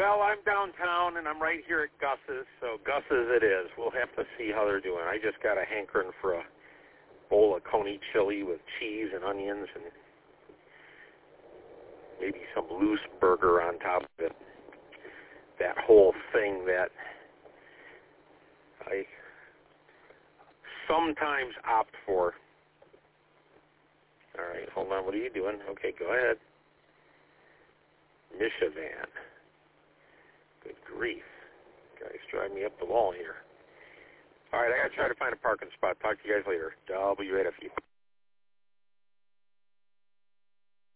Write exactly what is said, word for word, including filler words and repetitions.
Well, I'm downtown, and I'm right here at Gus's, so Gus's it is. We'll have to see how they're doing. I just got a hankering for a bowl of coney chili with cheese and onions and maybe some loose burger on top of it. That whole thing that I sometimes opt for. All right, hold on. What are you doing? Okay, go ahead. Michivan. Good grief. Guys, drive me up the wall here. All right, I got to try to find a parking spot. Talk to you guys later. W eight F U.